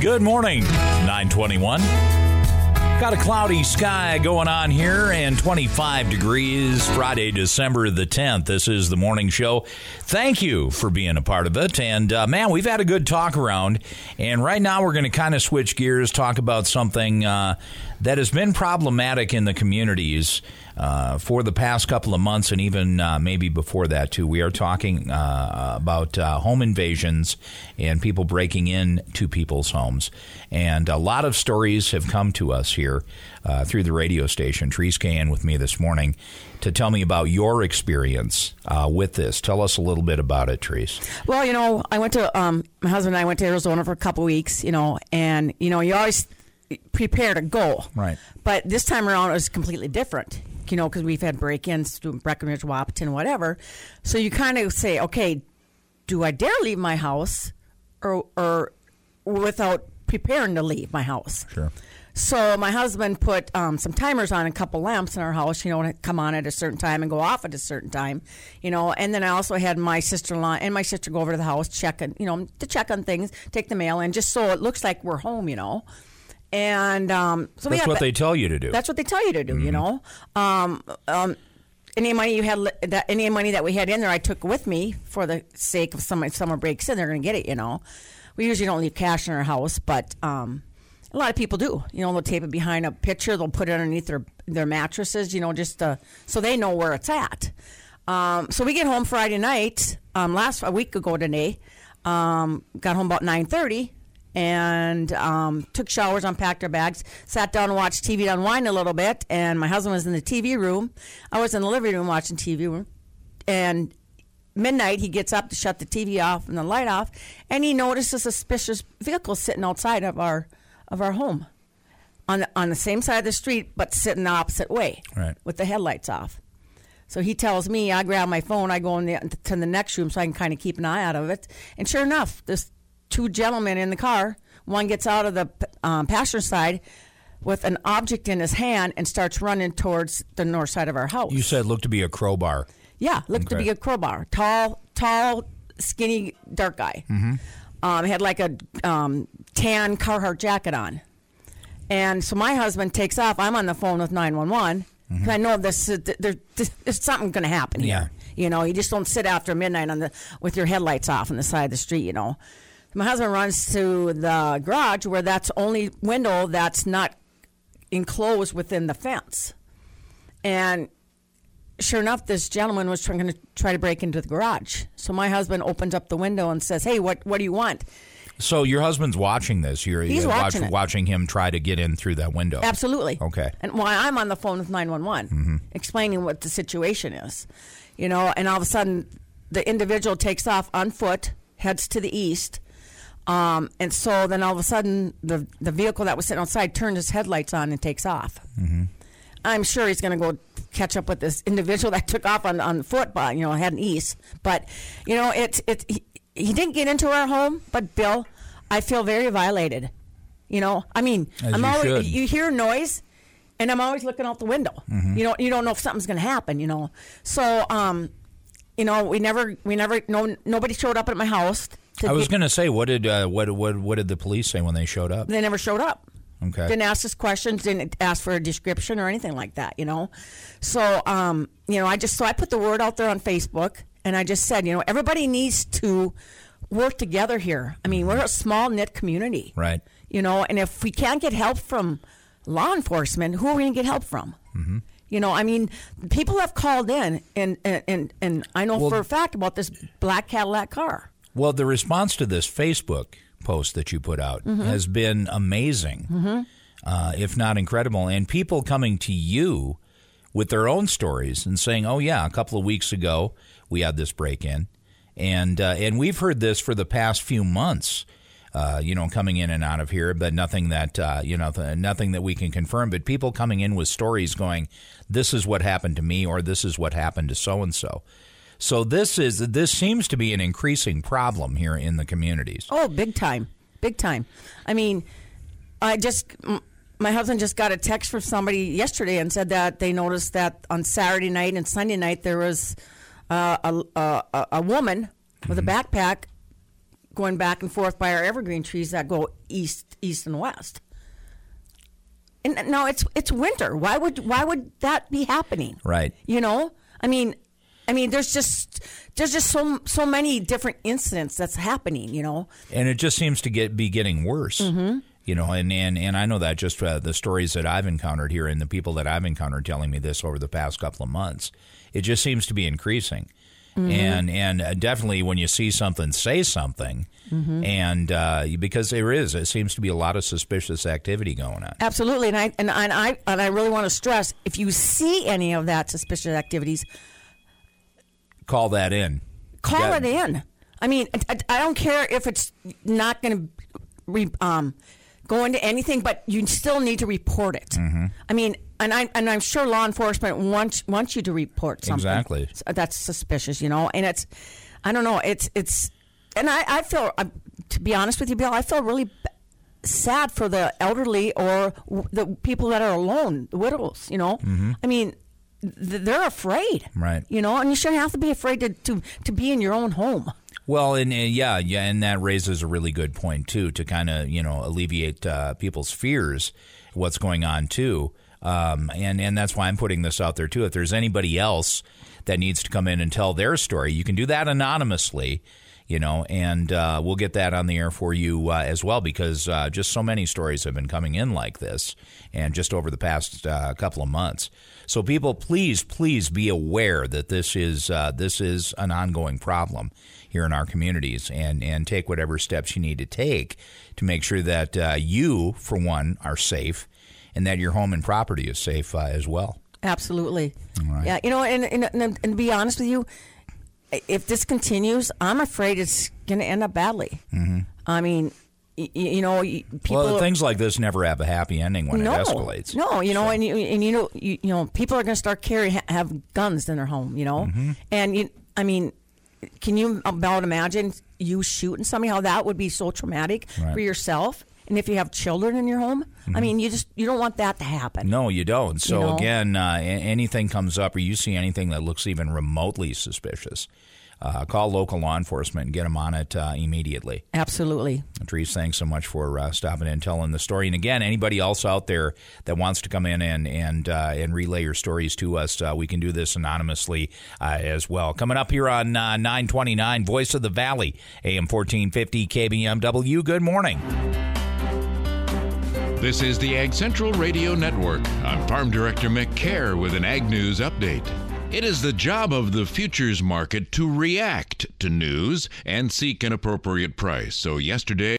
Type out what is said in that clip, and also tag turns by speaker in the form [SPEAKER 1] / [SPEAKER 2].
[SPEAKER 1] Good morning, 921. Got a cloudy sky going on here and 25 degrees Friday, December the 10th. This is the morning show. Thank you for being a part of it. And, man, we've had a good talk around. And right now we're going to kind of switch gears, talk about something that has been problematic in the communities for the past couple of months and even maybe before that, too. We are talking about home invasions and people breaking into people's homes. And a lot of stories have come to us here through the radio station. Therese Cahan with me this morning to tell me about your experience with this. Tell us a little bit about it, Therese.
[SPEAKER 2] Well, you know, I went to, my husband and I went to Arizona for a couple weeks, you know, and, you know, you always prepare to go.
[SPEAKER 1] Right.
[SPEAKER 2] But this time around it was completely different, you know, because we've had break-ins to Breckenridge, Wahpeton, whatever. So you kind of say, okay, do I dare leave my house or without preparing to leave my house?
[SPEAKER 1] Sure.
[SPEAKER 2] So my husband put some timers on a couple lamps in our house, you know, and come on at a certain time and go off at a certain time, you know. And then I also had my sister-in-law and my sister go over to the house, check on, you know, to check on things, take the mail in, just so it looks like we're home, you know. And so
[SPEAKER 1] that's what they tell you to do.
[SPEAKER 2] That's what they tell you to do, you know. Any money any money that we had in there, I took with me for the sake of someone breaks in, they're going to get it, you know. We usually don't leave cash in our house, but a lot of people do. You know, they'll tape it behind a picture. They'll put it underneath their mattresses, you know, just so they know where it's at. So we get home Friday night, a week ago today. Got home about 9:30 and took showers, unpacked our bags, sat down and watched TV to unwind a little bit. And my husband was in the TV room. I was in the living room watching TV. And midnight, he gets up to shut the TV off and the light off, and he notices a suspicious vehicle sitting outside of our home on the same side of the street, but sitting the opposite way,
[SPEAKER 1] right,
[SPEAKER 2] with the headlights off. So he tells me, I grab my phone, I go to the next room so I can kind of keep an eye out of it. And sure enough, there's two gentlemen in the car. One gets out of the passenger side with an object in his hand and starts running towards the north side of our house.
[SPEAKER 1] You said it looked to be a crowbar.
[SPEAKER 2] Yeah, looked to be a crowbar. Tall, skinny, dark guy.
[SPEAKER 1] Mm-hmm.
[SPEAKER 2] Had like a tan Carhartt jacket on. And so my husband takes off. I'm on the phone with 911. Mm-hmm. I know there's something going to happen here. You know, you just don't sit after midnight with your headlights off on the side of the street, you know. My husband runs to the garage where that's only window that's not enclosed within the fence. And sure enough, this gentleman was going to try to break into the garage. So my husband opens up the window and says, hey, what do you want?
[SPEAKER 1] So your husband's watching this.
[SPEAKER 2] He's
[SPEAKER 1] watching him try to get in through that window.
[SPEAKER 2] Absolutely.
[SPEAKER 1] Okay.
[SPEAKER 2] And while I'm on the phone with 911, explaining what the situation is, you know, and all of a sudden the individual takes off on foot, heads to the east. And so then all of a sudden the vehicle that was sitting outside turned his headlights on and takes off. Mm-hmm. I'm sure he's going to go catch up with this individual that took off on foot, but, you know, heading east. But, you know, he didn't get into our home, but Bill, I feel very violated. You know, I mean, you hear noise, and I'm always looking out the window. Mm-hmm. You don't know if something's going to happen. You know, so you know, nobody showed up at my house.
[SPEAKER 1] I was going to say, what did the police say when they showed up?
[SPEAKER 2] They never showed up.
[SPEAKER 1] Okay.
[SPEAKER 2] Didn't ask us questions, didn't ask for a description or anything like that, you know. So, you know, I put the word out there on Facebook, and I just said, you know, everybody needs to work together here. I mean, we're a small knit community,
[SPEAKER 1] right? You
[SPEAKER 2] know, and if we can't get help from law enforcement, who are we going to get help from? Mm-hmm. You know, I mean, people have called in, and I know for a fact about this black Cadillac car.
[SPEAKER 1] Well, the response to this Facebook post that you put out has been amazing, if not incredible. And people coming to you with their own stories and saying, oh, yeah, a couple of weeks ago we had this break-in. And we've heard this for the past few months, you know, coming in and out of here, but nothing that, nothing that we can confirm. But people coming in with stories going, this is what happened to me, or this is what happened to so-and-so. So this seems to be an increasing problem here in the communities.
[SPEAKER 2] Oh, big time. Big time. I mean, my husband just got a text from somebody yesterday and said that they noticed that on Saturday night and Sunday night there was a woman with a backpack going back and forth by our evergreen trees that go east and west. And now it's winter. Why would that be happening?
[SPEAKER 1] Right.
[SPEAKER 2] You know, I mean, there's just so many different incidents that's happening. You know,
[SPEAKER 1] and it just seems to be getting worse. Mm-hmm. You know, and I know that just the stories that I've encountered here and the people that I've encountered telling me this over the past couple of months, it just seems to be increasing. Mm-hmm. And definitely when you see something, say something. Mm-hmm. And because it seems to be a lot of suspicious activity going on.
[SPEAKER 2] Absolutely, and I really want to stress, if you see any of that suspicious activities,
[SPEAKER 1] call that in.
[SPEAKER 2] Call it in. I mean, I don't care if it's not going to go into anything, but you still need to report it. Mm-hmm. I mean, and I'm sure law enforcement wants you to report something.
[SPEAKER 1] Exactly.
[SPEAKER 2] That's suspicious, you know. And I don't know. It's, and I feel, to be honest with you, Bill, I feel really sad for the elderly or the people that are alone, the widows. You know, mm-hmm. I mean, they're afraid,
[SPEAKER 1] right?
[SPEAKER 2] You know, and you shouldn't have to be afraid to be in your own home.
[SPEAKER 1] Well, and and that raises a really good point too, to kind of alleviate people's fears, what's going on too, and that's why I'm putting this out there too. If there's anybody else that needs to come in and tell their story, you can do that anonymously, and we'll get that on the air for you as well, because just so many stories have been coming in like this, and just over the past couple of months. So people, please be aware that this is an ongoing problem here in our communities, and take whatever steps you need to take to make sure that you, for one, are safe, and that your home and property is safe as well.
[SPEAKER 2] Absolutely.
[SPEAKER 1] All right.
[SPEAKER 2] Yeah, and to be honest with you, if this continues, I'm afraid it's going to end up badly. Mm-hmm. I mean, people.
[SPEAKER 1] Things like this never have a happy ending when it escalates.
[SPEAKER 2] No, and people are going to start have guns in their home, mm-hmm. And can you about imagine you shooting somebody? How that would be so traumatic for yourself, and if you have children in your home, mm-hmm. I mean, you don't want that to happen.
[SPEAKER 1] No, you don't. So again, anything comes up, or you see anything that looks even remotely suspicious, call local law enforcement and get them on it immediately.
[SPEAKER 2] Absolutely.
[SPEAKER 1] Therese, thanks so much for stopping in and telling the story. And again, anybody else out there that wants to come in and relay your stories to us, we can do this anonymously as well. Coming up here on 929, Voice of the Valley, AM 1450 KBMW. Good morning.
[SPEAKER 3] This is the Ag Central Radio Network. I'm Farm Director Mick Kerr with an Ag News update. It is the job of the futures market to react to news and seek an appropriate price. So yesterday,